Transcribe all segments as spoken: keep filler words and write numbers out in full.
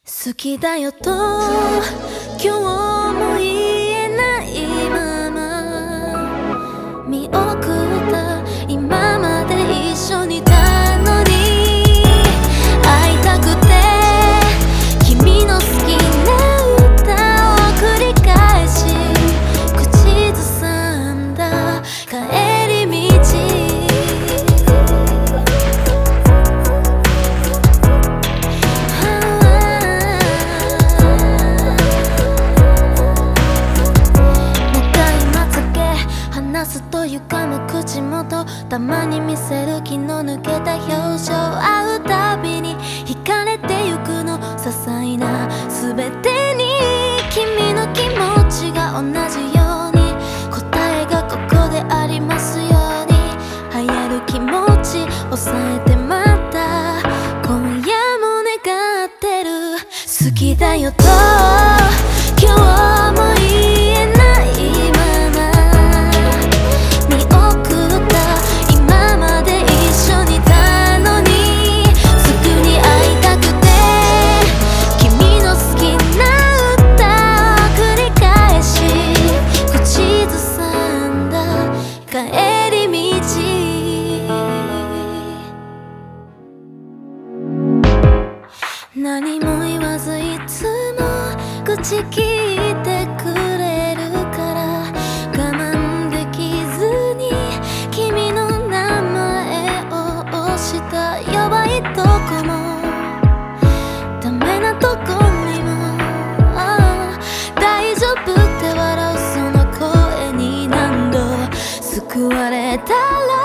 好きだよと今日も言えないまま見送った今まで一緒にいたのに会いたくて君の好きな歌を繰り返し口ずさんだ帰り道というかむ口元たまに見せる気の抜けた表情会うたびに惹かれてゆくの些細な全てに君の気持ちが同じように答えがここでありますように流行る気持ち抑えてまた今夜も願ってる好きだよと今日も言えないまま何も言わずいつも口聞いてくれるから我慢できずに君の名前を押した弱いとこもダメなとこにも大丈夫って笑うその声に何度救われたら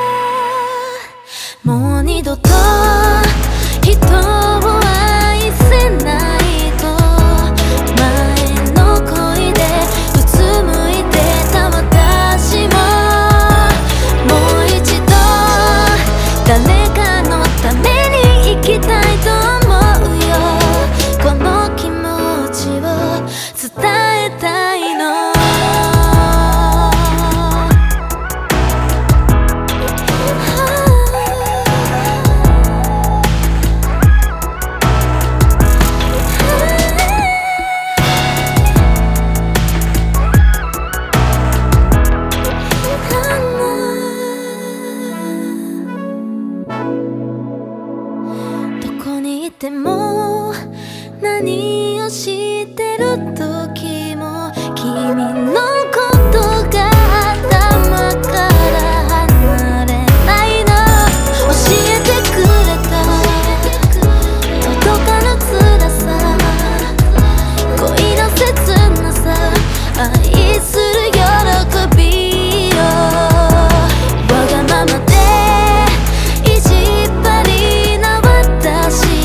もう二度と人を愛せないと前の恋でうつむいてた私ももう一度誰かのために生きたいと思うよこの気持ちを伝えたいのでも何をしてる時も君のことが頭から離れないの教えてくれた届かぬ辛さ恋の切なさ愛する喜びよわがままで意地張りな私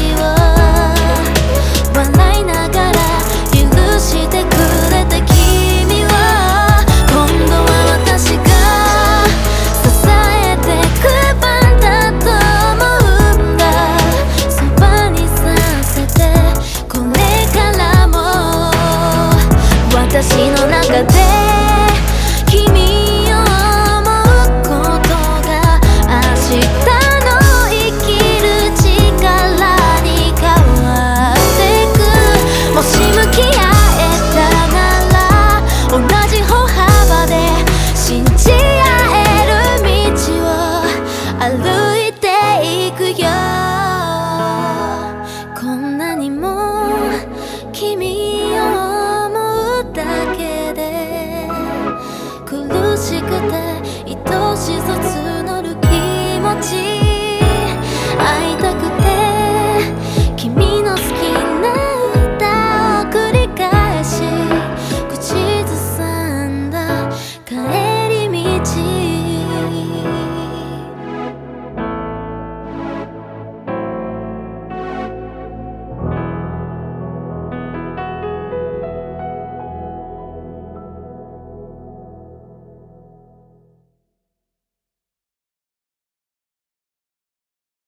私の中で君を思うことが明日の生きる力に変わってくもし向き合えたなら同じ歩幅で信じ合える道を歩いていくよこんなにも君をだけで苦しくて愛しさ募る気持ち会いたくて君の好きな歌を繰り返し口ずさんだ帰